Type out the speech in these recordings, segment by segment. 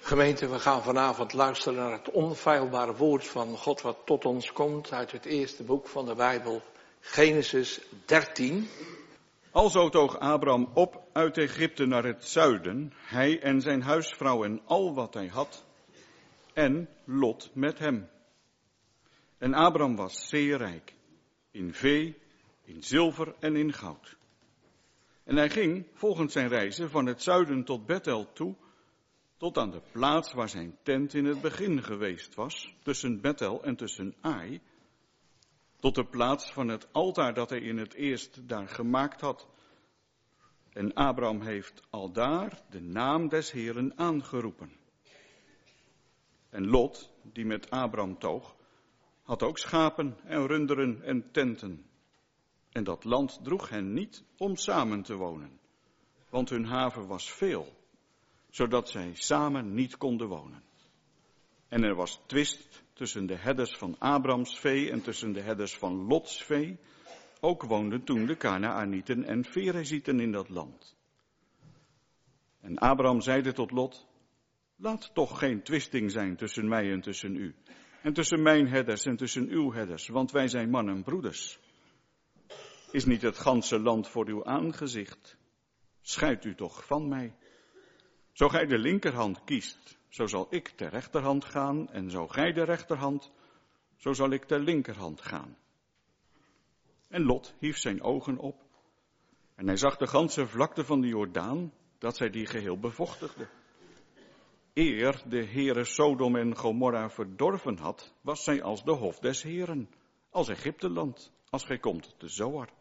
Gemeente, we gaan vanavond luisteren naar het onfeilbare woord van God wat tot ons komt uit het eerste boek van de Bijbel, Genesis 13. Alzo toog Abraham op uit Egypte naar het zuiden, hij en zijn huisvrouw en al wat hij had, en Lot met hem. En Abraham was zeer rijk, in vee, in zilver en in goud. En hij ging, volgens zijn reizen, van het zuiden tot Bethel toe, tot aan de plaats waar zijn tent in het begin geweest was, tussen Bethel en tussen Ai, tot de plaats van het altaar dat hij in het eerst daar gemaakt had. En Abraham heeft aldaar de naam des Heeren aangeroepen. En Lot, die met Abraham toog, had ook schapen en runderen en tenten. En dat land droeg hen niet om samen te wonen, want hun haven was veel, zodat zij samen niet konden wonen. En er was twist tussen de herders van Abrahams vee en tussen de herders van Lots vee. Ook woonden toen de Kanaanieten en Ferezieten in dat land. En Abraham zeide tot Lot: laat toch geen twisting zijn tussen mij en tussen u, en tussen mijn herders en tussen uw herders, want wij zijn man en broeders. Is niet het ganse land voor uw aangezicht? Scheid u toch van mij. Zo gij de linkerhand kiest, zo zal ik ter rechterhand gaan, en zo gij de rechterhand, zo zal ik ter linkerhand gaan. En Lot hief zijn ogen op, en hij zag de ganse vlakte van de Jordaan, dat zij die geheel bevochtigde. Eer de Heere Sodom en Gomorra verdorven had, was zij als de hof des Heeren, als Egypteland, als gij komt te Zoar.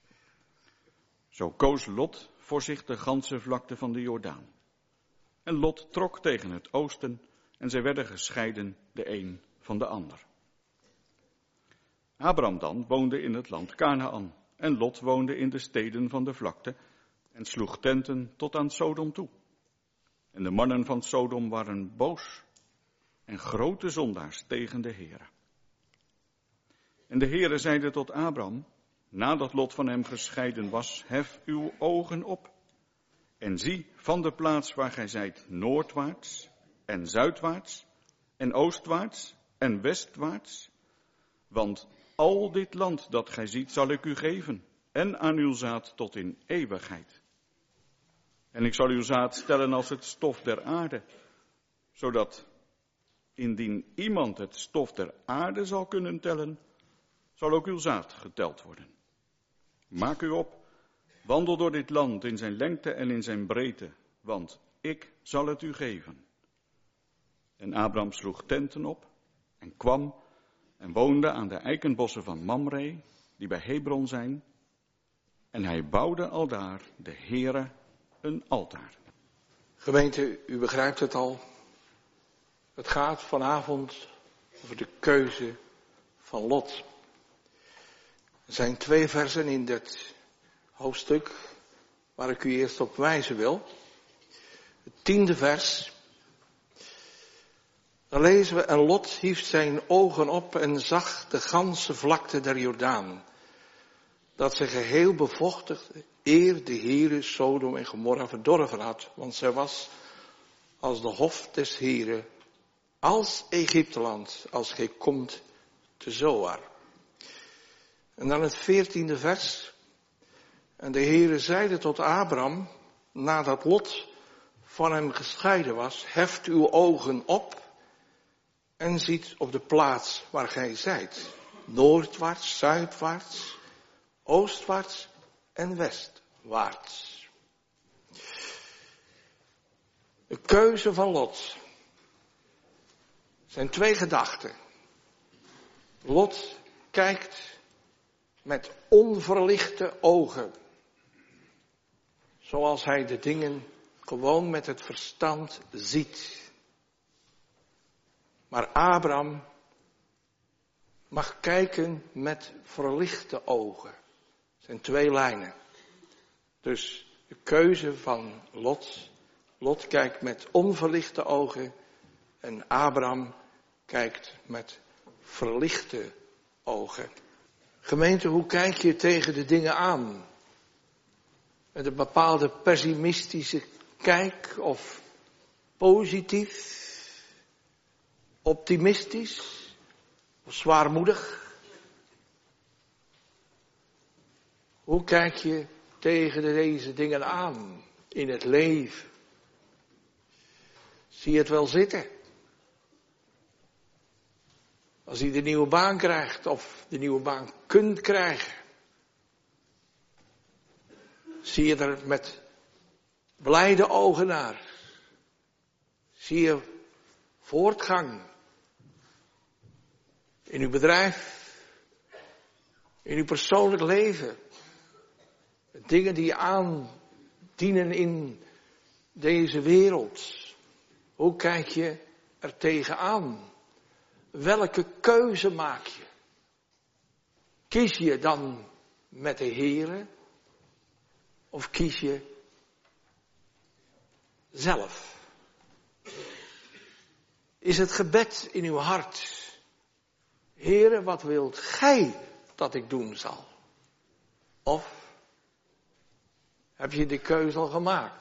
Zo koos Lot voor zich de ganse vlakte van de Jordaan. En Lot trok tegen het oosten, en zij werden gescheiden de een van de ander. Abraham dan woonde in het land Kanaan, en Lot woonde in de steden van de vlakte, en sloeg tenten tot aan Sodom toe. En de mannen van Sodom waren boos, en grote zondaars tegen de Heere. En de Heere zeide tot Abraham, nadat Lot van hem gescheiden was: hef uw ogen op, en zie van de plaats waar gij zijt noordwaarts, en zuidwaarts, en oostwaarts, en westwaarts. Want al dit land dat gij ziet zal ik u geven, en aan uw zaad tot in eeuwigheid. En ik zal uw zaad stellen als het stof der aarde, zodat indien iemand het stof der aarde zal kunnen tellen, zal ook uw zaad geteld worden. Maak u op, wandel door dit land in zijn lengte en in zijn breedte, want ik zal het u geven. En Abraham sloeg tenten op en kwam en woonde aan de eikenbossen van Mamre, die bij Hebron zijn. En hij bouwde aldaar de Heere een altaar. Gemeente, u begrijpt het al. Het gaat vanavond over de keuze van Lot. Er zijn 2 versen in dit hoofdstuk waar ik u eerst op wijzen wil. Het 10e vers. Dan lezen we: en Lot hief zijn ogen op en zag de ganse vlakte der Jordaan, dat ze geheel bevochtigde, eer de Heere Sodom en Gomorra verdorven had, want zij was als de hof des Heere, als Egypteland, als gij komt te Zoar. En dan het 14e vers. En de Heere zeide tot Abraham, nadat Lot van hem gescheiden was: heft uw ogen op en ziet op de plaats waar gij zijt, noordwaarts, zuidwaarts, oostwaarts en westwaarts. De keuze van Lot. Er zijn 2 gedachten. Lot kijkt met onverlichte ogen, zoals hij de dingen gewoon met het verstand ziet. Maar Abraham mag kijken met verlichte ogen. Het zijn 2 lijnen. Dus de keuze van Lot. Lot kijkt met onverlichte ogen en Abraham kijkt met verlichte ogen. Gemeente, hoe kijk je tegen de dingen aan? Met een bepaalde pessimistische kijk of positief? Optimistisch of zwaarmoedig? Hoe kijk je tegen deze dingen aan in het leven? Zie je het wel zitten? Als je de nieuwe baan krijgt of de nieuwe baan kunt krijgen. Zie je er met blijde ogen naar. Zie je voortgang in uw bedrijf, in uw persoonlijk leven. Dingen die je aandienen in deze wereld. Hoe kijk je er tegenaan? Welke keuze maak je? Kies je dan met de Heere? Of kies je zelf? Is het gebed in uw hart? Heere, wat wilt gij dat ik doen zal? Of heb je de keuze al gemaakt?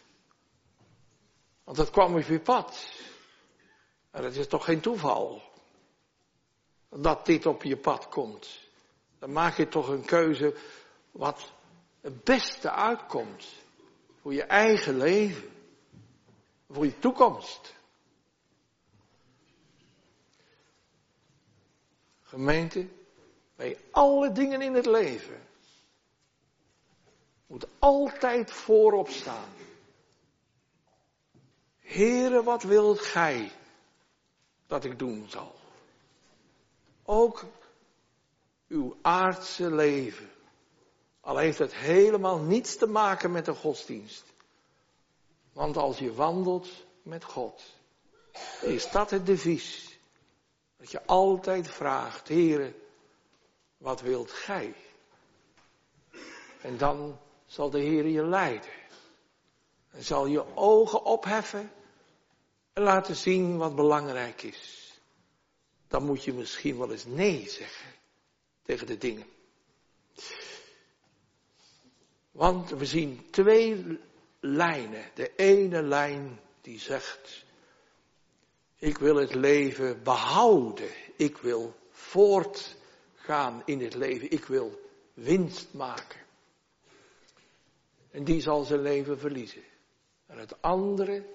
Want het kwam op je pad. En het is toch geen toeval dat dit op je pad komt. Dan maak je toch een keuze wat het beste uitkomt. Voor je eigen leven. Voor je toekomst. Gemeente, bij alle dingen in het leven moet altijd voorop staan. Heere, wat wilt gij dat ik doen zal? Ook uw aardse leven. Al heeft het helemaal niets te maken met de godsdienst. Want als je wandelt met God, is dat het devies. Dat je altijd vraagt, Heere, wat wilt gij? En dan zal de Heer je leiden. En zal je ogen opheffen en laten zien wat belangrijk is. Dan moet je misschien wel eens nee zeggen tegen de dingen. Want we zien twee lijnen. De ene lijn die zegt, ik wil het leven behouden. Ik wil voortgaan in het leven. Ik wil winst maken. En die zal zijn leven verliezen. En het andere,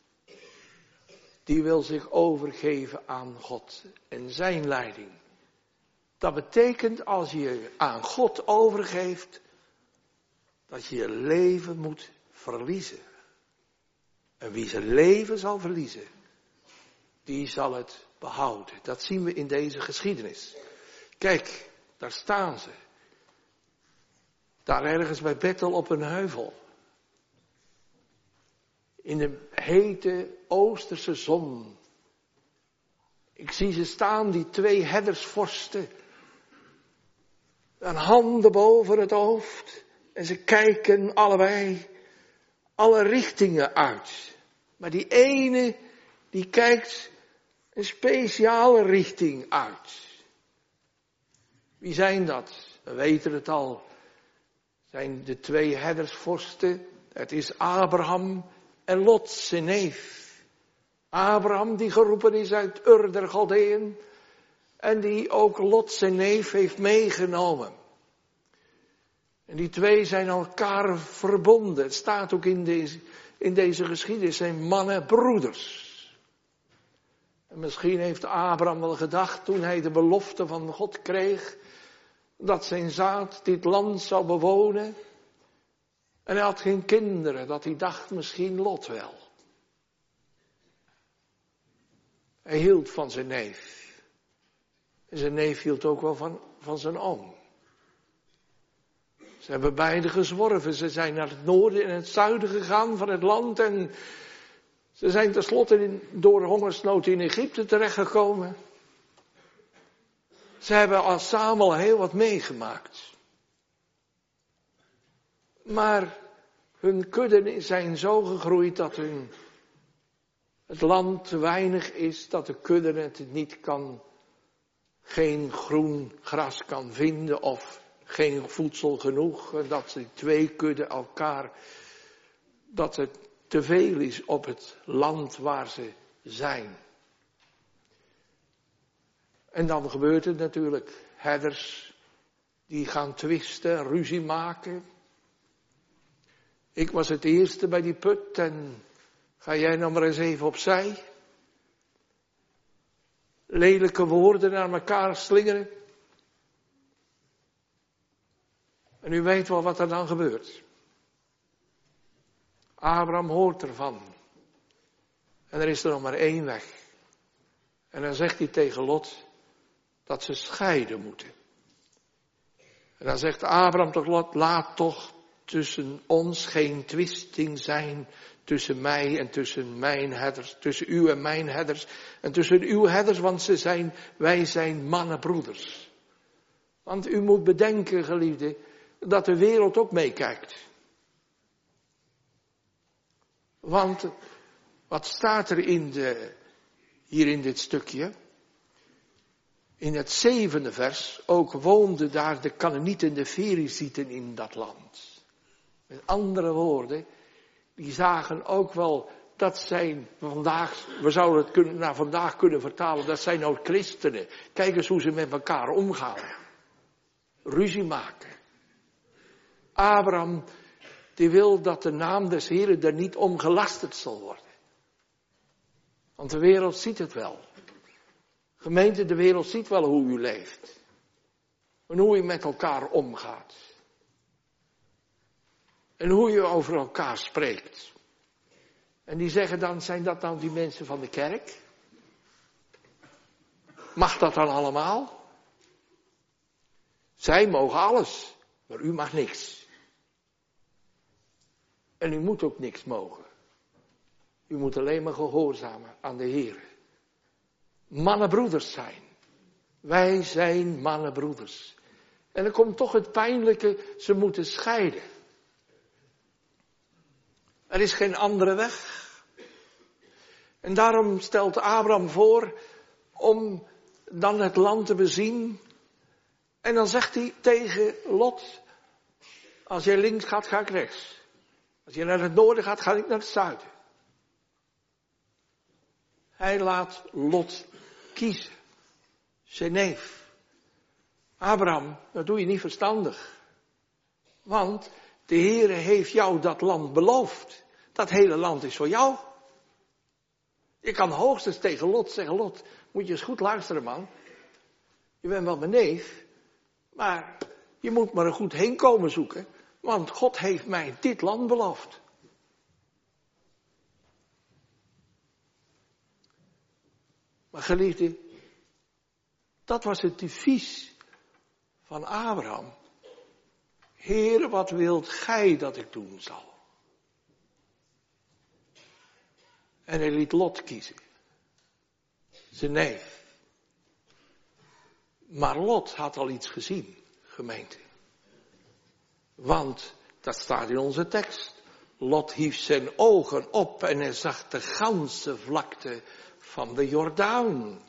die wil zich overgeven aan God en zijn leiding. Dat betekent als je je aan God overgeeft, dat je je leven moet verliezen. En wie zijn leven zal verliezen, die zal het behouden. Dat zien we in deze geschiedenis. Kijk, daar staan ze. Daar ergens bij Bethel op een heuvel. In de hete oosterse zon. Ik zie ze staan, die twee herdersvorsten. Een handen boven het hoofd. En ze kijken allebei alle richtingen uit. Maar die ene, die kijkt een speciale richting uit. Wie zijn dat? We weten het al. Zijn de twee herdersvorsten. Het is Abraham en Lot, zijn neef. Abraham die geroepen is uit Ur der Galdeën. En die ook Lot, zijn neef, heeft meegenomen. En die twee zijn elkaar verbonden. Het staat ook in deze geschiedenis. Zijn mannen broeders. En misschien heeft Abraham wel gedacht toen hij de belofte van God kreeg. Dat zijn zaad dit land zou bewonen. En hij had geen kinderen. Dat hij dacht misschien Lot wel. Hij hield van zijn neef. En zijn neef hield ook wel van zijn oom. Ze hebben beide gezworven. Ze zijn naar het noorden en het zuiden gegaan van het land. En ze zijn tenslotte door hongersnood in Egypte terechtgekomen. Ze hebben al samen heel wat meegemaakt. Maar hun kudden zijn zo gegroeid dat het land te weinig is. Dat de kudde het niet kan. Geen groen gras kan vinden of geen voedsel genoeg. Dat die twee kudden elkaar, dat het te veel is op het land waar ze zijn. En dan gebeurt het natuurlijk. Herders die gaan twisten, ruzie maken. Ik was het eerste bij die put en ga jij nou maar eens even opzij. Lelijke woorden naar elkaar slingeren. En u weet wel wat er dan gebeurt. Abraham hoort ervan. En er is er nog maar één weg. En dan zegt hij tegen Lot dat ze scheiden moeten. En dan zegt Abraham tot Lot, laat toch tussen ons geen twisting zijn tussen mij en tussen mijn herders, tussen u en mijn herders en tussen uw herders, want wij zijn mannenbroeders. Want u moet bedenken, geliefden, dat de wereld ook meekijkt. Want wat staat er hier in dit stukje? In het 7e vers, ook woonden daar de Kanaanieten en de Ferizieten in dat land. Met andere woorden, die zagen ook wel, dat zijn vandaag, we zouden het naar vandaag kunnen vertalen, dat zijn ook christenen. Kijk eens hoe ze met elkaar omgaan. Ruzie maken. Abraham, die wil dat de naam des Heren er niet om gelasterd zal worden. Want de wereld ziet het wel. Gemeente, de wereld ziet wel hoe u leeft. En hoe u met elkaar omgaat. En hoe je over elkaar spreekt. En die zeggen dan, zijn dat nou die mensen van de kerk? Mag dat dan allemaal? Zij mogen alles, maar u mag niks. En u moet ook niks mogen. U moet alleen maar gehoorzamen aan de Heer. Mannenbroeders zijn. Wij zijn mannenbroeders. En dan komt toch het pijnlijke, ze moeten scheiden. Er is geen andere weg. En daarom stelt Abraham voor om dan het land te bezien. En dan zegt hij tegen Lot, als jij links gaat, ga ik rechts. Als je naar het noorden gaat, ga ik naar het zuiden. Hij laat Lot kiezen. Zijn neef. Abraham, dat doe je niet verstandig. Want de Heere heeft jou dat land beloofd. Dat hele land is voor jou. Je kan hoogstens tegen Lot zeggen, Lot, moet je eens goed luisteren, man. Je bent wel mijn neef, maar je moet maar een goed heenkomen zoeken. Want God heeft mij dit land beloofd. Maar geliefde, dat was het devies van Abraham. Heere, wat wilt gij dat ik doen zal? En hij liet Lot kiezen. Zijn neef. Maar Lot had al iets gezien, gemeente. Want, dat staat in onze tekst. Lot hief zijn ogen op en hij zag de ganse vlakte van de Jordaan.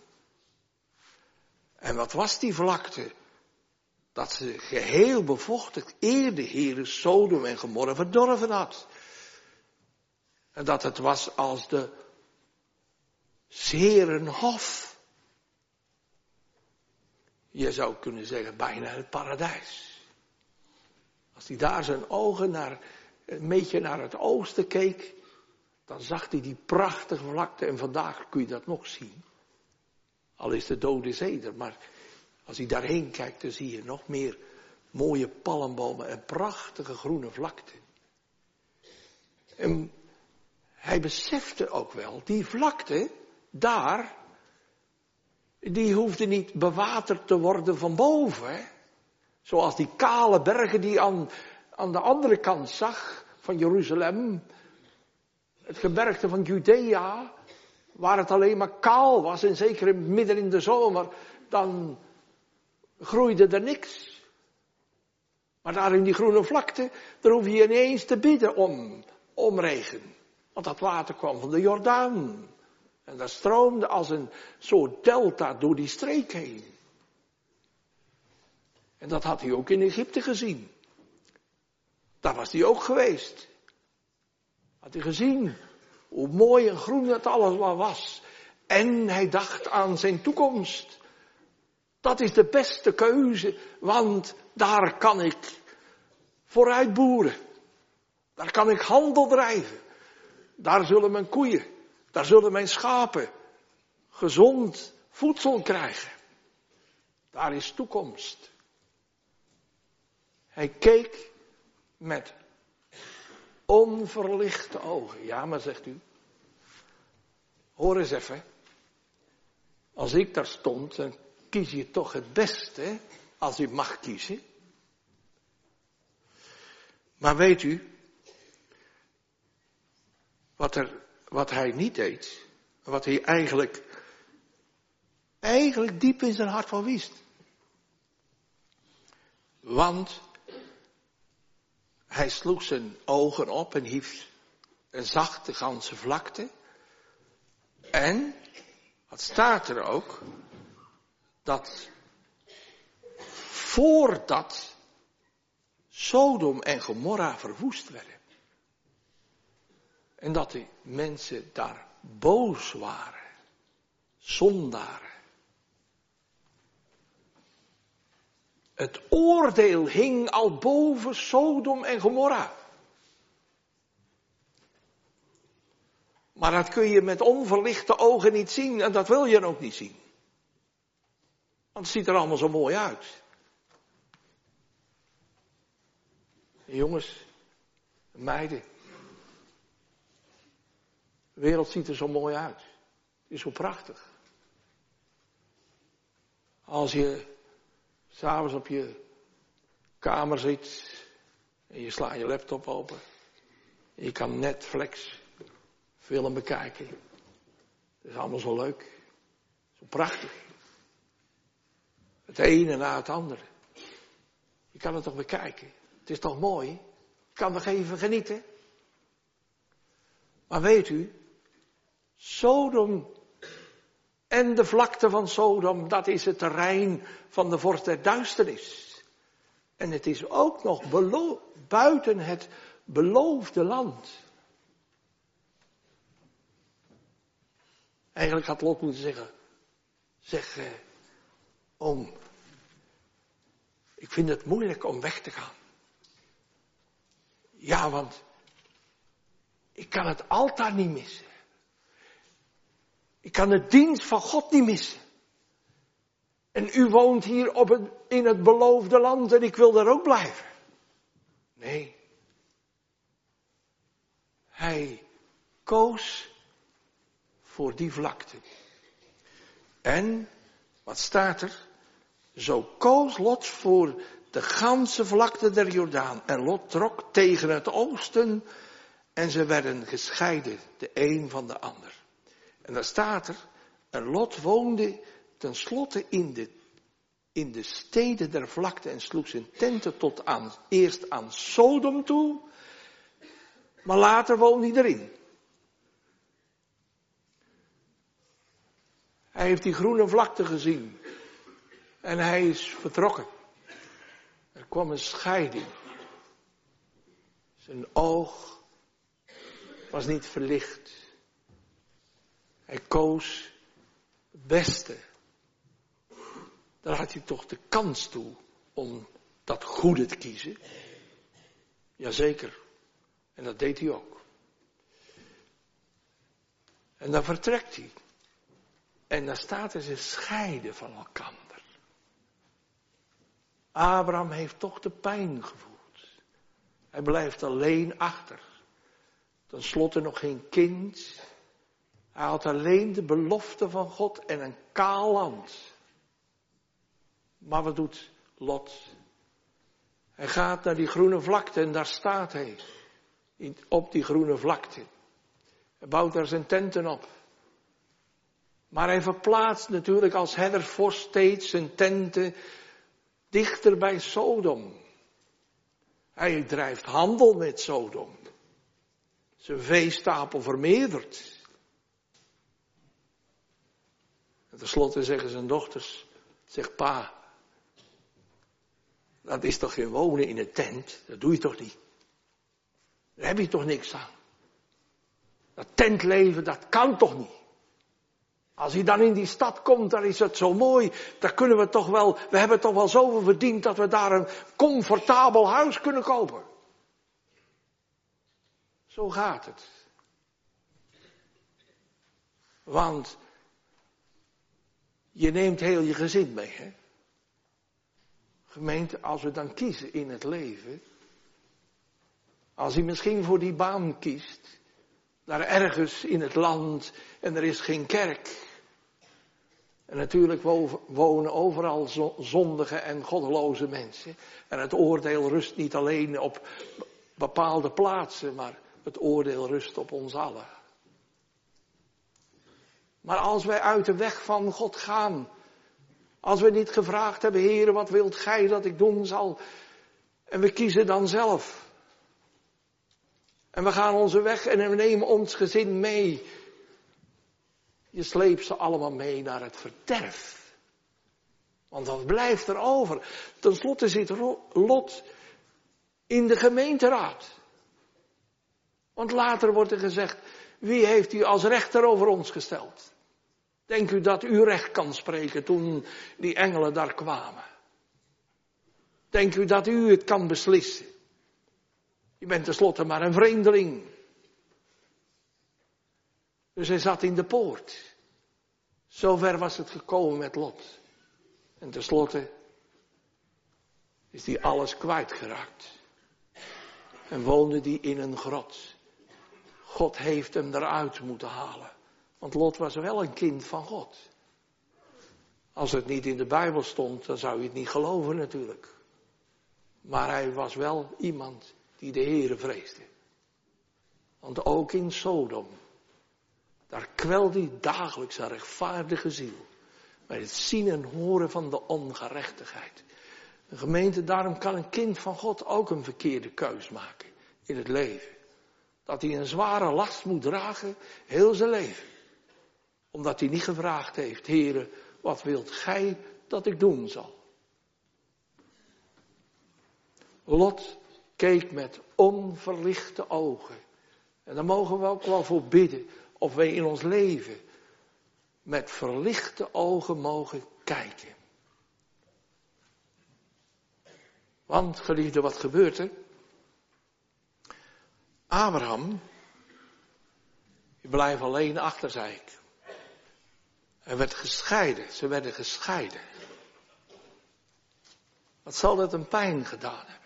En wat was die vlakte? Dat ze geheel bevochtigd eer de Heere Sodom en Gomorra verdorven had. En dat het was als de Heerenhof. Je zou kunnen zeggen bijna het paradijs. Als hij daar zijn ogen een beetje naar het oosten keek, dan zag hij die prachtige vlakte en vandaag kun je dat nog zien. Al is de Dode Zee er, maar als hij daarheen kijkt, dan zie je nog meer mooie palmbomen en prachtige groene vlakte. En hij besefte ook wel, die vlakte daar, die hoefde niet bewaterd te worden van boven. Hè? Zoals die kale bergen die aan de andere kant zag van Jeruzalem. Het gebergte van Judea, waar het alleen maar kaal was en zeker midden in de zomer, dan groeide er niks. Maar daar in die groene vlakte, daar hoef je ineens te bidden om regen. Want dat water kwam van de Jordaan. En dat stroomde als een soort delta door die streek heen. En dat had hij ook in Egypte gezien. Daar was hij ook geweest. Had hij gezien hoe mooi en groen het alles wel was. En hij dacht aan zijn toekomst. Dat is de beste keuze, want daar kan ik vooruit boeren. Daar kan ik handel drijven. Daar zullen mijn koeien, daar zullen mijn schapen gezond voedsel krijgen. Daar is toekomst. Hij keek met onverlichte ogen. Ja, maar zegt u, hoor eens even. Als ik daar stond, dan kies je toch het beste, als je mag kiezen. Maar weet u, wat hij niet deed, wat hij eigenlijk diep in zijn hart wel wist. Want hij sloeg zijn ogen op en hief en zag de ganse vlakte. En, wat staat er ook, dat voordat Sodom en Gomorra verwoest werden, en dat die mensen daar boos waren, zondaren. Het oordeel hing al boven Sodom en Gomorra. Maar dat kun je met onverlichte ogen niet zien en dat wil je ook niet zien. Want het ziet er allemaal zo mooi uit. Jongens, meiden. De wereld ziet er zo mooi uit. Het is zo prachtig. Als je 's avonds op je kamer zit en je slaat je laptop open. En je kan Netflix film bekijken. Dat is allemaal zo leuk. Zo prachtig. Het ene na het andere. Je kan het toch bekijken. Het is toch mooi? Je kan toch even genieten? Maar weet u, Sodom en de vlakte van Sodom, dat is het terrein van de vorst der duisternis. En het is ook nog buiten het beloofde land. Eigenlijk had Lot moeten zeggen, zeg oom, ik vind het moeilijk om weg te gaan. Ja, want ik kan het altaar niet missen. Ik kan de dienst van God niet missen. En u woont hier in het beloofde land en ik wil daar ook blijven. Nee. Hij koos voor die vlakte. En, wat staat er? Zo koos Lot voor de ganse vlakte der Jordaan. En Lot trok tegen het oosten en ze werden gescheiden, de een van de ander. En daar staat er, en Lot woonde tenslotte in de steden der vlakte en sloeg zijn tenten eerst aan Sodom toe, maar later woonde hij erin. Hij heeft die groene vlakte gezien en hij is vertrokken. Er kwam een scheiding. Zijn oog was niet verlicht. Hij koos het beste. Daar had hij toch de kans toe om dat goede te kiezen. Jazeker. En dat deed hij ook. En dan vertrekt hij. En dan staat er ze scheiden van elkander. Abraham heeft toch de pijn gevoeld. Hij blijft alleen achter. Ten slotte nog geen kind. Hij had alleen de belofte van God en een kaal land. Maar wat doet Lot? Hij gaat naar die groene vlakte en daar staat hij. Op die groene vlakte. Hij bouwt daar zijn tenten op. Maar hij verplaatst natuurlijk als herdervorst steeds zijn tenten dichter bij Sodom. Hij drijft handel met Sodom. Zijn veestapel vermeerdert. En tenslotte zeggen zijn dochters, zegt pa, dat is toch geen wonen in een tent? Dat doe je toch niet? Daar heb je toch niks aan? Dat tentleven, dat kan toch niet? Als hij dan in die stad komt, dan is het zo mooi. Dan kunnen we hebben toch wel zoveel verdiend dat we daar een comfortabel huis kunnen kopen. Zo gaat het. Want je neemt heel je gezin mee, hè. Gemeente, als we dan kiezen in het leven. Als hij misschien voor die baan kiest. Daar ergens in het land en er is geen kerk. En natuurlijk wonen overal zondige en goddeloze mensen. En het oordeel rust niet alleen op bepaalde plaatsen, maar het oordeel rust op ons allen. Maar als wij uit de weg van God gaan, als we niet gevraagd hebben, Heere, wat wilt gij dat ik doen zal? En we kiezen dan zelf. En we gaan onze weg en we nemen ons gezin mee. Je sleept ze allemaal mee naar het verderf. Want wat blijft er over? Ten slotte zit Lot in de gemeenteraad. Want later wordt er gezegd, wie heeft u als rechter over ons gesteld? Denkt u dat u recht kan spreken toen die engelen daar kwamen? Denkt u dat u het kan beslissen? Je bent tenslotte maar een vreemdeling. Dus hij zat in de poort. Zover was het gekomen met Lot. En tenslotte is hij alles kwijtgeraakt. En woonde hij in een grot. God heeft hem eruit moeten halen. Want Lot was wel een kind van God. Als het niet in de Bijbel stond, dan zou je het niet geloven natuurlijk. Maar hij was wel iemand die de Heere vreesde. Want ook in Sodom, daar kwelde hij dagelijks een rechtvaardige ziel. Bij het zien en horen van de ongerechtigheid. Een gemeente, daarom kan een kind van God ook een verkeerde keus maken in het leven. Dat hij een zware last moet dragen, heel zijn leven. Omdat hij niet gevraagd heeft, Heere, wat wilt gij dat ik doen zal? Lot keek met onverlichte ogen. En daar mogen we ook wel voor bidden. Of wij in ons leven met verlichte ogen mogen kijken. Want, geliefde, wat gebeurt er? Abraham, die blijft alleen achter, zei ik. Hij werd gescheiden, ze werden gescheiden. Wat zal dat een pijn gedaan hebben?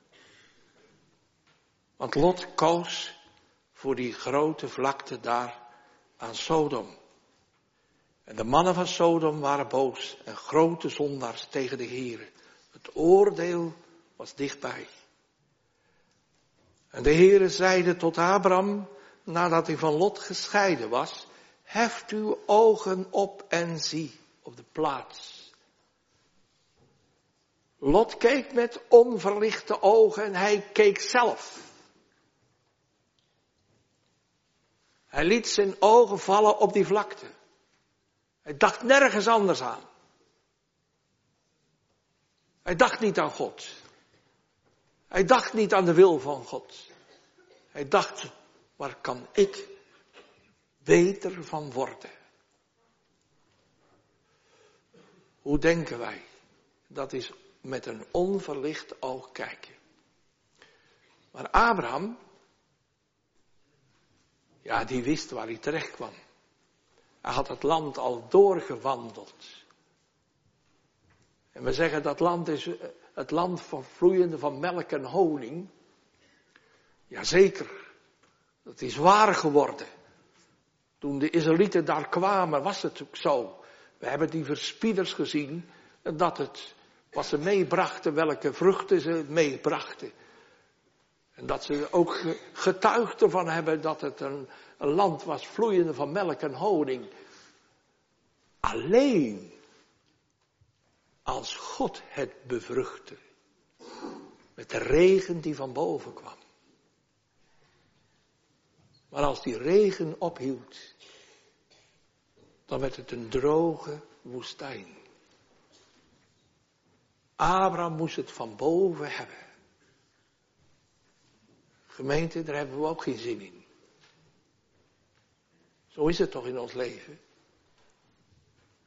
Want Lot koos voor die grote vlakte daar aan Sodom. En de mannen van Sodom waren boos en grote zondaars tegen de Heere. Het oordeel was dichtbij. En de Heere zeide tot Abraham, nadat hij van Lot gescheiden was, heft uw ogen op en zie op de plaats. Lot keek met onverlichte ogen en hij keek zelf. Hij liet zijn ogen vallen op die vlakte. Hij dacht nergens anders aan. Hij dacht niet aan God. Hij dacht niet aan de wil van God. Hij dacht, waar kan ik beter van worden? Hoe denken wij? Dat is met een onverlicht oog kijken. Maar Abraham, ja, die wist waar hij terecht kwam. Hij had het land al doorgewandeld. En we zeggen dat land is het land van vloeiende van melk en honing. Jazeker, dat is waar geworden. Toen de Israëlieten daar kwamen was het ook zo. We hebben die verspieders gezien en dat het wat ze meebrachten, welke vruchten ze meebrachten. En dat ze ook getuigd ervan hebben dat het een land was vloeiende van melk en honing. Alleen als God het bevruchtte. Met de regen die van boven kwam. Maar als die regen ophield, dan werd het een droge woestijn. Abraham moest het van boven hebben. Gemeente, daar hebben we ook geen zin in. Zo is het toch in ons leven.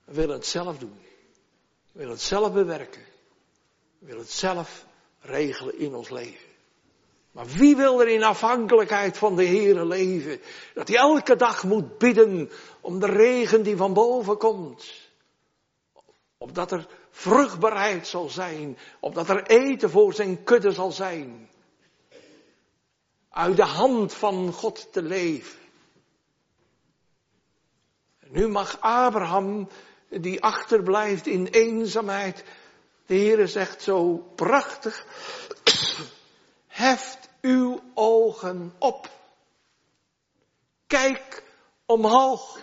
We willen het zelf doen. We willen het zelf bewerken. We willen het zelf regelen in ons leven. Maar wie wil er in afhankelijkheid van de Heere leven? Dat hij elke dag moet bidden om de regen die van boven komt. Opdat er vruchtbaarheid zal zijn. Opdat er eten voor zijn kudde zal zijn. Uit de hand van God te leven. En nu mag Abraham, die achterblijft in eenzaamheid. De Heere zegt zo prachtig. Heft uw ogen op. Kijk omhoog.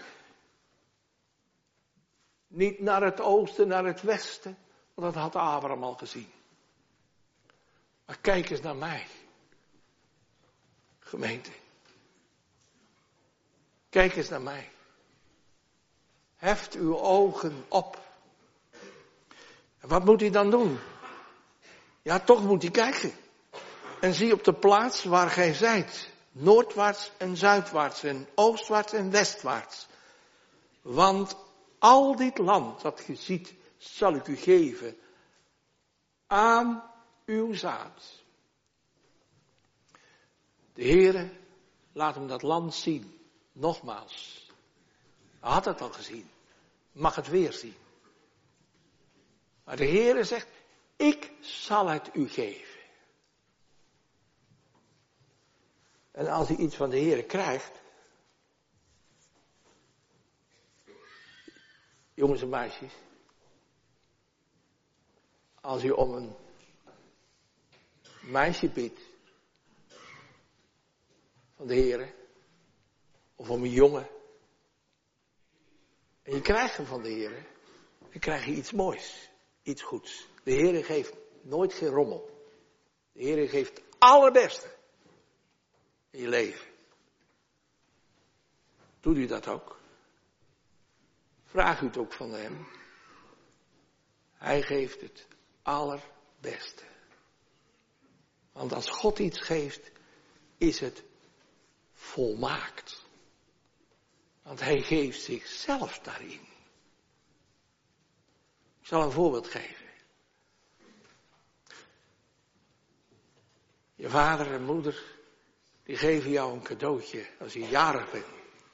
Niet naar het oosten, naar het westen. Want dat had Abraham al gezien. Maar kijk eens naar mij. Gemeente. Kijk eens naar mij. Heft uw ogen op. En wat moet hij dan doen? Ja, toch moet hij kijken. En zie op de plaats waar gij zijt. Noordwaarts en zuidwaarts en oostwaarts en westwaarts. Want al dit land dat ge ziet, zal ik u geven aan uw zaad. De Heere laat hem dat land zien. Nogmaals. Hij had het al gezien. Mag het weer zien. Maar de Heere zegt, ik zal het u geven. En als hij iets van de Heere krijgt. Jongens en meisjes. Als u om een meisje bidt. Van de Heere. Of om een jongen. En je krijgt hem van de Heere. Dan krijg je iets moois. Iets goeds. De Heere geeft nooit geen rommel. De Heere geeft het allerbeste. In je leven. Doet u dat ook? Vraag u het ook van hem. Hij geeft het allerbeste. Want als God iets geeft, is het volmaakt. Want hij geeft zichzelf daarin. Ik zal een voorbeeld geven. Je vader en moeder, die geven jou een cadeautje als je jarig bent.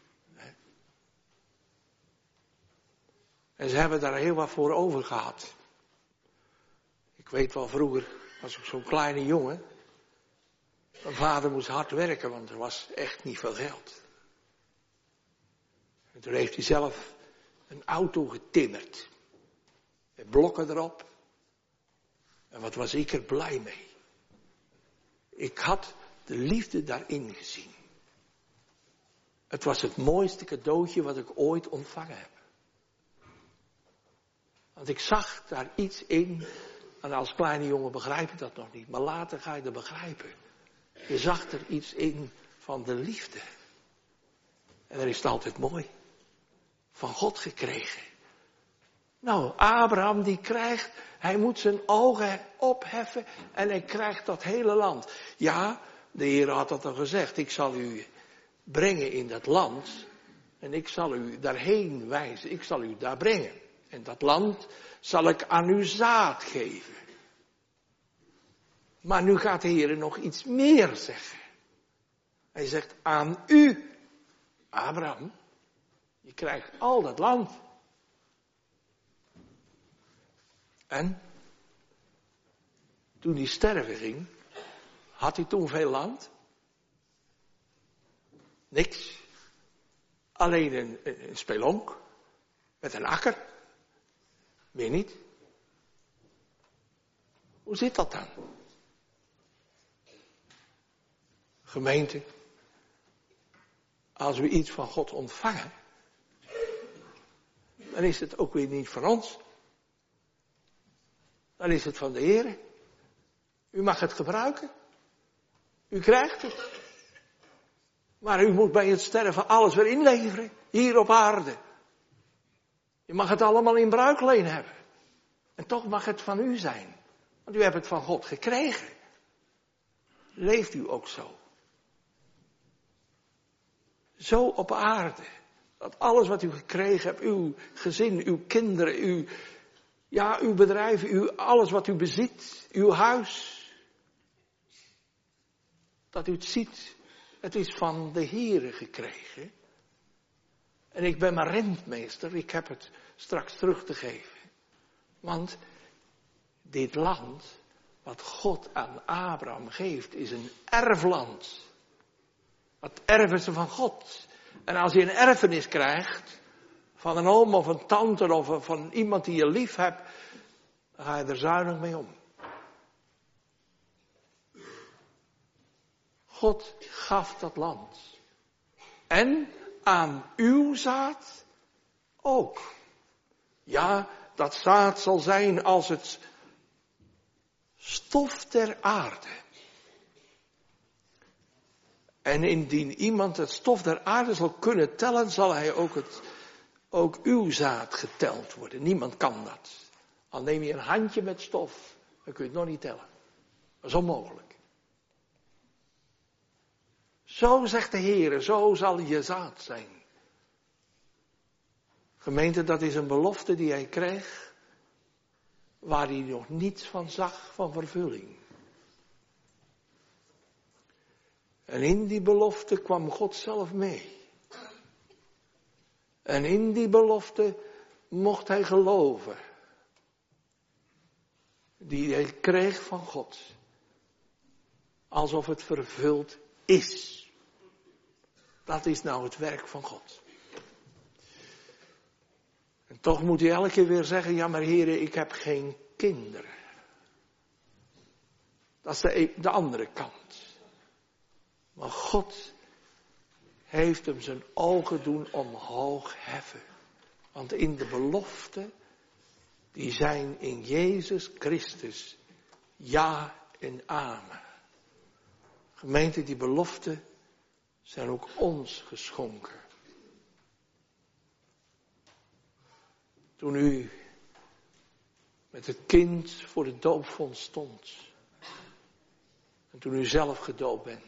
En ze hebben daar heel wat voor over gehad. Ik weet wel, vroeger was ik zo'n kleine jongen. Mijn vader moest hard werken, want er was echt niet veel geld. En toen heeft hij zelf een auto getimmerd. Met blokken erop. En wat was ik er blij mee. Ik had de liefde daarin gezien. Het was het mooiste cadeautje wat ik ooit ontvangen heb. Want ik zag daar iets in. En als kleine jongen begrijp je dat nog niet. Maar later ga je dat begrijpen. Je zag er iets in van de liefde. En dan is het altijd mooi. Van God gekregen. Nou, Abraham die krijgt, hij moet zijn ogen opheffen en hij krijgt dat hele land. Ja, de Heer had dat al gezegd, ik zal u brengen in dat land en ik zal u daarheen wijzen, ik zal u daar brengen. En dat land zal ik aan uw zaad geven. Maar nu gaat de Heer nog iets meer zeggen. Hij zegt aan u, Abraham, je krijgt al dat land. En toen hij sterven ging, had hij toen veel land? Niks. Alleen een spelonk met een akker. Meer niet. Hoe zit dat dan? Gemeente, als we iets van God ontvangen, dan is het ook weer niet van ons. Dan is het van de Heer. U mag het gebruiken. U krijgt het. Maar u moet bij het sterven alles weer inleveren. Hier op aarde. Je mag het allemaal in bruikleen hebben. En toch mag het van u zijn. Want u hebt het van God gekregen. Leeft u ook zo. Zo op aarde. Dat alles wat u gekregen hebt, uw gezin, uw kinderen, uw bedrijf, alles wat u bezit, uw huis. Dat u het ziet, het is van de Heere gekregen. En ik ben maar rentmeester, ik heb het straks terug te geven. Want dit land, wat God aan Abraham geeft, is een erfland. Dat erven ze van God. En als je een erfenis krijgt, van een oom of een tante of van iemand die je lief hebt, dan ga je er zuinig mee om. God gaf dat land. En aan uw zaad ook. Ja, dat zaad zal zijn als het stof der aarde. En indien iemand het stof der aarde zal kunnen tellen, zal hij ook uw zaad geteld worden. Niemand kan dat. Al neem je een handje met stof, dan kun je het nog niet tellen. Dat is onmogelijk. Zo zegt de Heer, zo zal je zaad zijn. Gemeente, dat is een belofte die hij kreeg, waar hij nog niets van zag van vervulling. En in die belofte kwam God zelf mee. En in die belofte mocht hij geloven. Die hij kreeg van God. Alsof het vervuld is. Dat is nou het werk van God. En toch moet hij elke keer weer zeggen, ja maar heren, ik heb geen kinderen. Dat is de andere kant. Maar God heeft hem zijn ogen doen omhoog heffen. Want in de belofte, die zijn in Jezus Christus ja en amen. Gemeente, die beloften zijn ook ons geschonken. Toen u met het kind voor de doopvont stond. En toen u zelf gedoopt bent.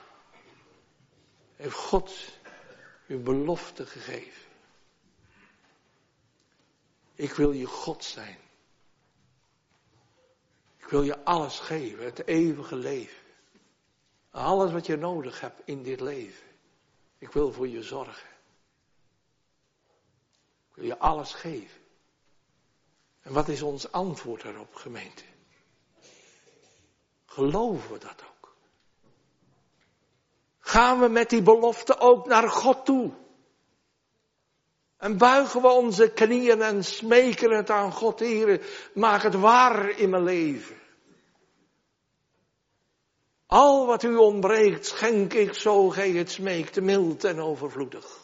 Heeft God u een belofte gegeven. Ik wil je God zijn. Ik wil je alles geven, het eeuwige leven. Alles wat je nodig hebt in dit leven. Ik wil voor je zorgen. Ik wil je alles geven. En wat is ons antwoord daarop, gemeente? Geloven we dat ook? Gaan we met die belofte ook naar God toe? En buigen we onze knieën en smeken het aan God, Heere, maak het waar in mijn leven. Al wat u ontbreekt, schenk ik zo gij het smeekt, mild en overvloedig.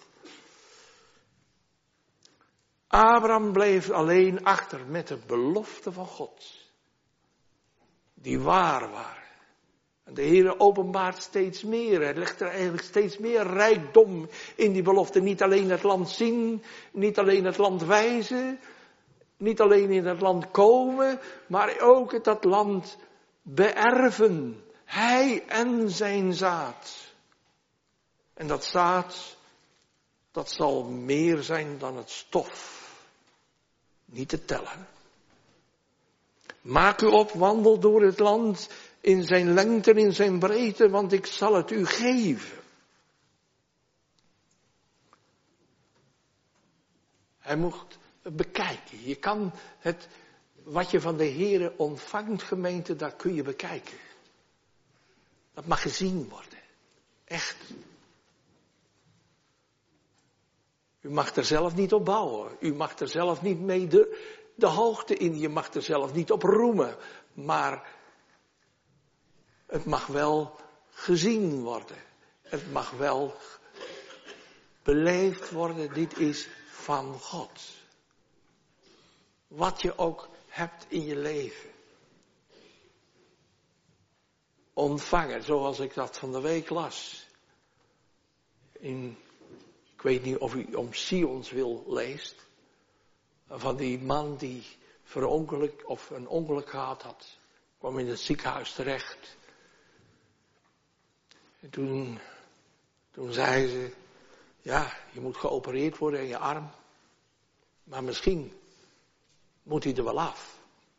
Abraham bleef alleen achter met de belofte van God. Die waar waren. En de Heer openbaart steeds meer. Hij legt er eigenlijk steeds meer rijkdom in die belofte. Niet alleen het land zien, niet alleen het land wijzen, niet alleen in het land komen, maar ook dat land beërven. Hij en zijn zaad. En dat zaad, dat zal meer zijn dan het stof. Niet te tellen. Maak u op, wandel door het land in zijn lengte en in zijn breedte, want ik zal het u geven. Hij mocht het bekijken. Je kan het, wat je van de Heere ontvangt, gemeente, dat kun je bekijken. Dat mag gezien worden. Echt. U mag er zelf niet op bouwen. U mag er zelf niet mee de hoogte in. Je mag er zelf niet op roemen. Maar het mag wel gezien worden. Het mag wel beleefd worden. Dit is van God. Wat je ook hebt in je leven. Ontvangen, zoals ik dat van de week las. Ik weet niet of u om Sions wil leest. Van die man die een ongeluk gehad had. Kwam in het ziekenhuis terecht. En toen zei ze, Ja, je moet geopereerd worden in je arm. Maar misschien moet hij er wel af.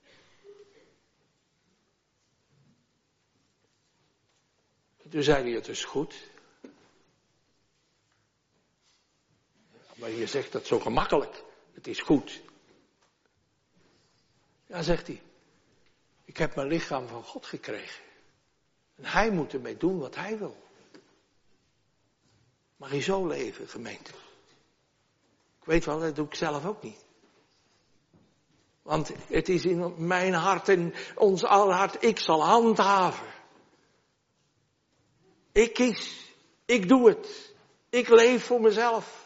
Toen zei hij, het is goed. Maar je zegt dat zo gemakkelijk. Het is goed. Ja, zegt hij. Ik heb mijn lichaam van God gekregen. En hij moet ermee doen wat hij wil. Mag je zo leven, gemeente? Ik weet wel, dat doe ik zelf ook niet. Want het is in mijn hart en ons aller hart, ik zal handhaven. Ik kies. Ik doe het. Ik leef voor mezelf.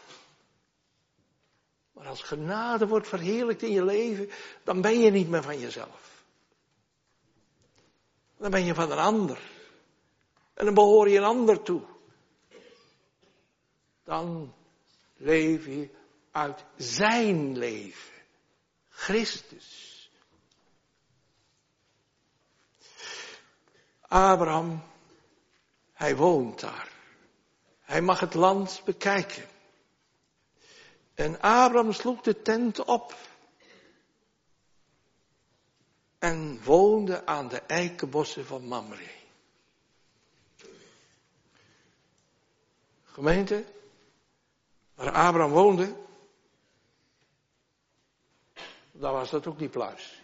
Maar als genade wordt verheerlijkt in je leven, dan ben je niet meer van jezelf. Dan ben je van een ander. En dan behoor je een ander toe. Dan leef je uit zijn leven. Christus. Abraham, hij woont daar. Hij mag het land bekijken. En Abraham sloeg de tent op. En woonde aan de eikenbossen van Mamre. Gemeente, waar Abraham woonde, daar was dat ook niet pluis.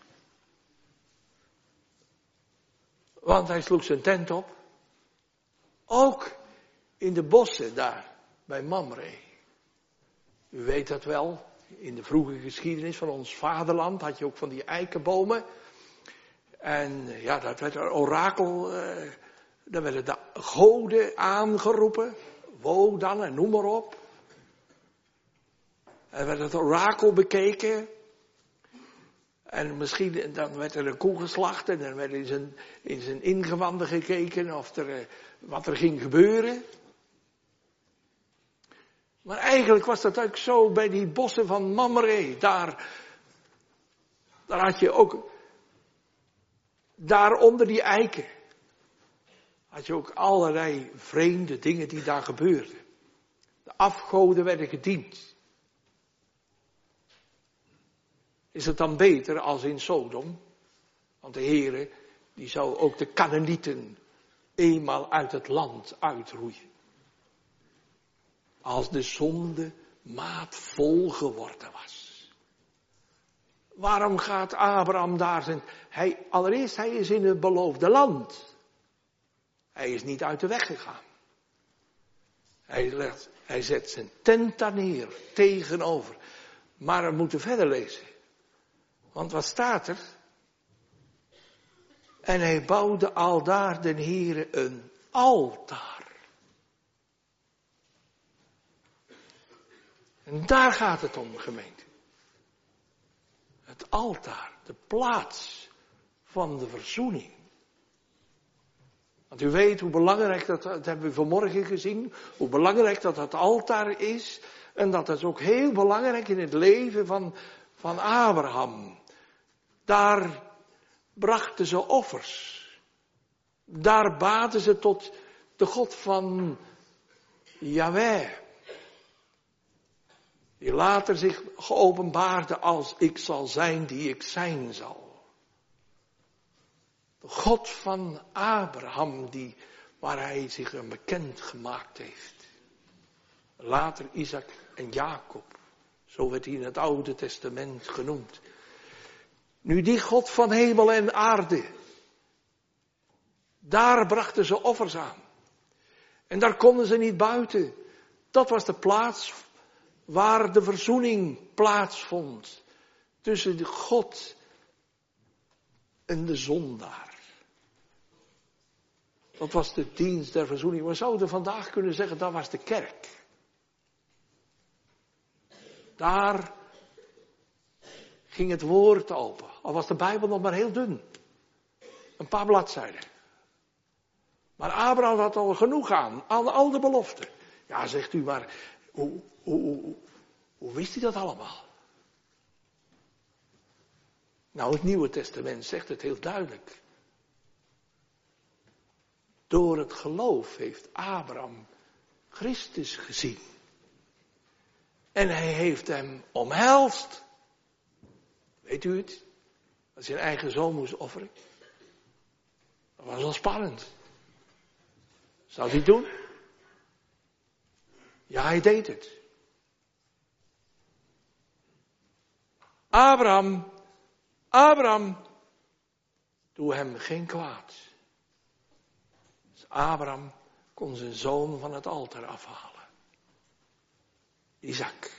Want hij sloeg zijn tent op. Ook in de bossen daar, bij Mamre. U weet dat wel, in de vroege geschiedenis van ons vaderland had je ook van die eikenbomen. En ja, dat werd een orakel, daar werden de goden aangeroepen. Wodan en noem maar op. En werd het orakel bekeken. En misschien dan werd er een koe geslacht en dan werd in zijn ingewanden gekeken wat er ging gebeuren. Maar eigenlijk was dat ook zo bij die bossen van Mamre. Daar had je ook, daar onder die eiken, had je ook allerlei vreemde dingen die daar gebeurden. De afgoden werden gediend. Is het dan beter als in Sodom? Want de Heere, die zou ook de Kanaanieten eenmaal uit het land uitroeien. Als de zonde maatvol geworden was. Waarom gaat Abraham daar zijn? Allereerst, hij is in het beloofde land. Hij is niet uit de weg gegaan. Hij zet zijn tent daar neer, tegenover. Maar we moeten verder lezen. Want wat staat er? En hij bouwde aldaar den Heere een altaar. En daar gaat het om, gemeente. Het altaar, de plaats van de verzoening. Want u weet hoe belangrijk dat hebben we vanmorgen gezien, hoe belangrijk dat het altaar is. En dat is ook heel belangrijk in het leven van Abraham. Daar brachten ze offers. Daar baden ze tot de God van Yahweh. Die later zich geopenbaarde als ik zal zijn die ik zijn zal. De God van Abraham, waar hij zich een bekend gemaakt heeft. Later Isaac en Jacob. Zo werd hij in het Oude Testament genoemd. Nu die God van hemel en aarde. Daar brachten ze offers aan. En daar konden ze niet buiten. Dat was de plaats waar de verzoening plaatsvond. Tussen de God en de zondaar. Dat was de dienst der verzoening. We zouden vandaag kunnen zeggen, dat was de kerk. Daar ging het woord open. Al was de Bijbel nog maar heel dun. Een paar bladzijden. Maar Abraham had al genoeg aan al de beloften. Ja, zegt u, maar hoe wist hij dat allemaal? Nou, het Nieuwe Testament zegt het heel duidelijk. Door het geloof heeft Abraham Christus gezien. En hij heeft hem omhelst. Weet u het? Als hij zijn eigen zoon moest offeren. Dat was wel spannend. Zou hij het doen? Ja, hij deed het. Abraham, doe hem geen kwaad. Dus Abraham kon zijn zoon van het altaar afhalen. Isaac.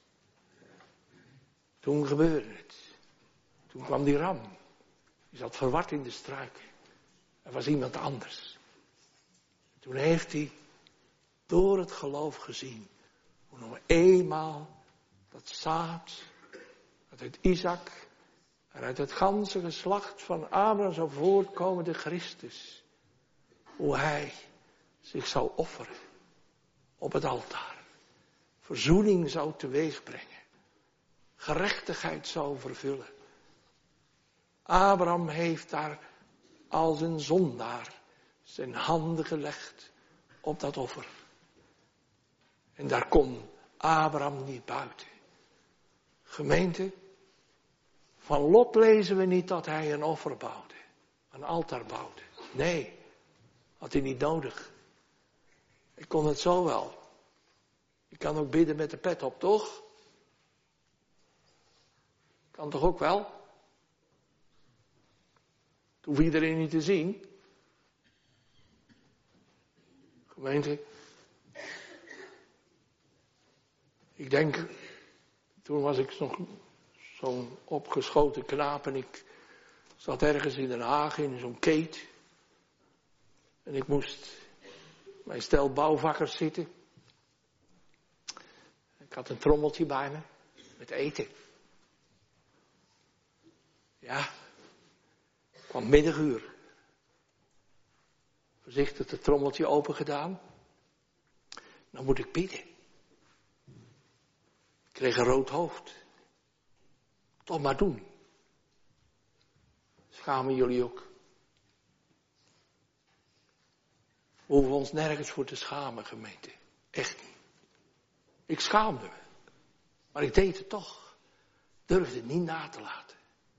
Toen gebeurde het. Toen kwam die ram. Die zat verward in de struiken. Er was iemand anders. Toen heeft hij door het geloof gezien hoe nog eenmaal dat zaad dat uit Isaac en uit het ganse geslacht van Abraham zou voortkomen, de Christus. Hoe hij zich zou offeren op het altaar. Verzoening zou teweegbrengen. Gerechtigheid zou vervullen. Abraham heeft daar als een zondaar zijn handen gelegd op dat offer. En daar kon Abraham niet buiten. Gemeente, van Lot lezen we niet dat hij een offer bouwde. Een altaar bouwde. Nee, had hij niet nodig. Ik kon het zo wel. Je kan ook bidden met de pet op, toch? Kan toch ook wel? Het hoeft iedereen niet te zien. Gemeente, ik denk, toen was ik nog zo'n opgeschoten knaap en ik zat ergens in Den Haag in zo'n keet. En ik moest bij een stel bouwvakkers zitten. Ik had een trommeltje bij me met eten. Ja, kwam middaguur. Voorzichtig het trommeltje open gedaan. Dan moet ik bidden. Ik kreeg een rood hoofd. Toch maar doen. Schamen jullie ook? We hoeven ons nergens voor te schamen, gemeente. Echt niet. Ik schaamde me. Maar ik deed het toch. Durfde het niet na te laten.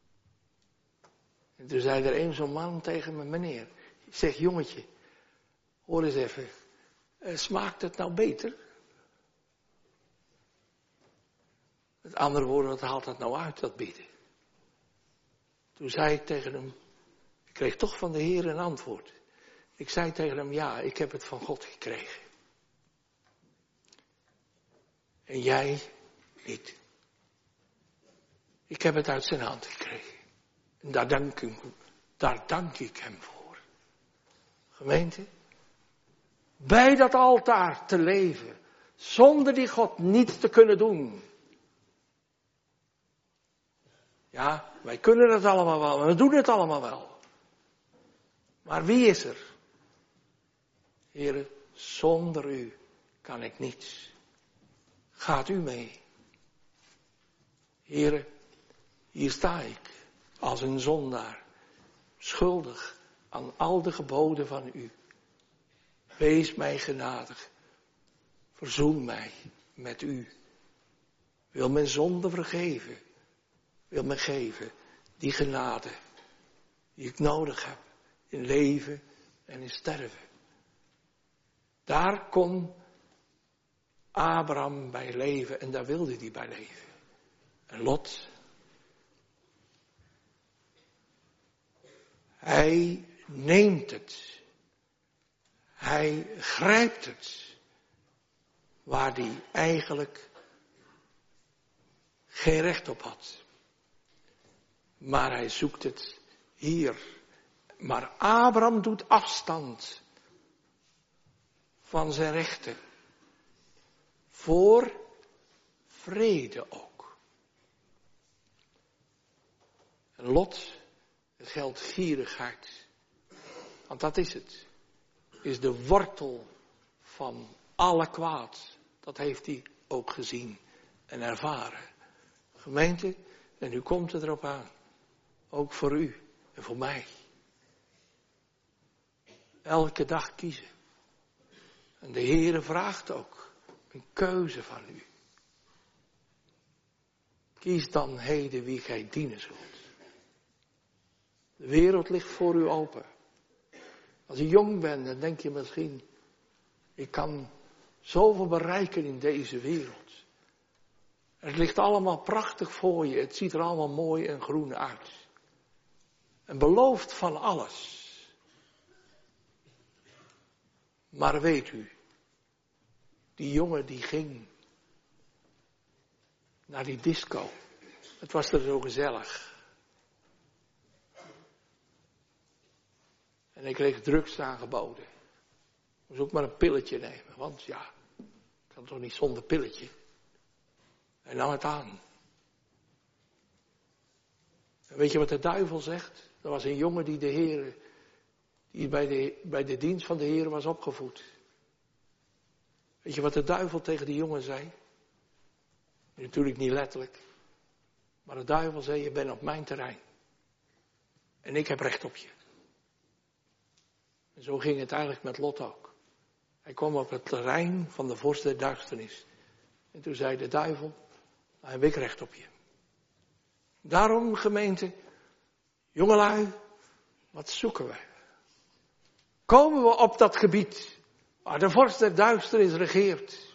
En toen zei er een zo'n man tegen me, meneer. Ik zeg, jongetje, hoor eens even. Smaakt het nou beter? Met andere woorden, wat haalt dat nou uit, dat bidden? Toen zei ik tegen hem, ik kreeg toch van de Heer een antwoord. Ik zei tegen hem, ja, ik heb het van God gekregen. En jij niet. Ik heb het uit zijn hand gekregen. En daar dank ik hem voor. Gemeente, bij dat altaar te leven, zonder die God niets te kunnen doen. Ja, wij kunnen het allemaal wel, we doen het allemaal wel. Maar wie is er? Heere, zonder u kan ik niets. Gaat u mee? Heere, hier sta ik als een zondaar, schuldig aan al de geboden van u. Wees mij genadig, verzoen mij met u. Wil mijn zonde vergeven, wil me geven die genade die ik nodig heb in leven en in sterven. Daar kon Abraham bij leven en daar wilde hij bij leven. En Lot, hij neemt het. Hij grijpt het. Waar hij eigenlijk geen recht op had. Maar hij zoekt het hier. Maar Abraham doet afstand van zijn rechten. Voor vrede ook. En Lot, het geldt gierigheid. Want dat is het. Is de wortel van alle kwaad. Dat heeft hij ook gezien en ervaren. Gemeente, en nu komt het erop aan. Ook voor u en voor mij. Elke dag kiezen. En de Heere vraagt ook een keuze van u. Kies dan heden wie gij dienen zult. De wereld ligt voor u open. Als je jong bent, dan denk je misschien, ik kan zoveel bereiken in deze wereld. Het ligt allemaal prachtig voor je. Het ziet er allemaal mooi en groen uit. En belooft van alles. Maar weet u, die jongen die ging naar die disco. Het was er zo gezellig. En ik kreeg drugs aangeboden. Ik moest ook maar een pilletje nemen, want ja, ik kan toch niet zonder pilletje. Hij nam het aan. En weet je wat de duivel zegt? Er was een jongen die bij de dienst van de Heer was opgevoed. Weet je wat de duivel tegen die jongen zei? Natuurlijk niet letterlijk. Maar de duivel zei, je bent op mijn terrein. En ik heb recht op je. En zo ging het eigenlijk met Lot ook. Hij kwam op het terrein van de vorst der duisternis. En toen zei de duivel, nou heb ik recht op je. Daarom, gemeente, jongelui, wat zoeken we? Komen we op dat gebied waar de vorst der duisternis regeert?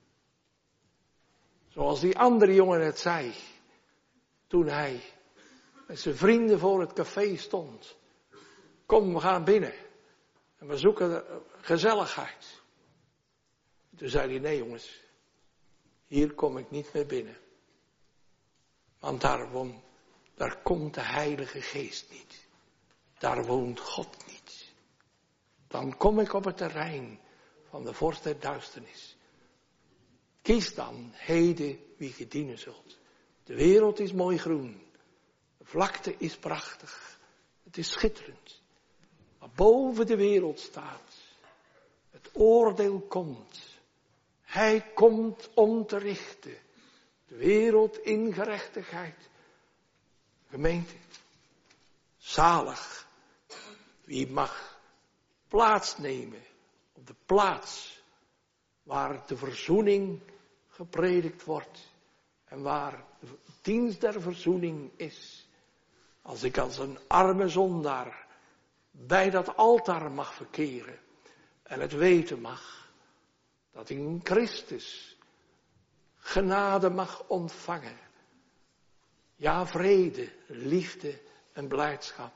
Zoals die andere jongen het zei, toen hij met zijn vrienden voor het café stond. Kom, we gaan binnen. En we zoeken gezelligheid. Toen zei hij, nee jongens, hier kom ik niet meer binnen. Want daar komt de Heilige Geest niet. Daar woont God niet. Dan kom ik op het terrein van de vorst der duisternis. Kies dan heden wie je dienen zult. De wereld is mooi groen. De vlakte is prachtig. Het is schitterend. Maar boven de wereld staat. Het oordeel komt. Hij komt om te richten. De wereld in gerechtigheid. Gemeente. Zalig. Wie mag plaatsnemen op de plaats waar de verzoening gepredikt wordt. En waar de dienst der verzoening is. Als ik als een arme zondaar bij dat altaar mag verkeren. En het weten mag dat ik in Christus genade mag ontvangen. Ja, vrede, liefde en blijdschap.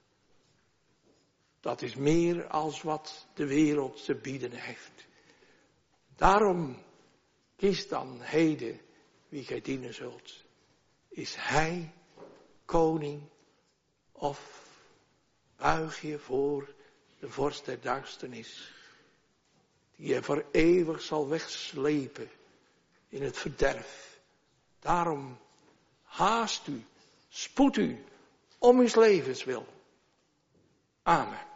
Dat is meer als wat de wereld te bieden heeft. Daarom kies dan heden wie gij dienen zult. Is hij koning of buig je voor de vorst der duisternis, die je voor eeuwig zal wegslepen in het verderf. Daarom haast u, spoed u, om uw levens wil. Amen.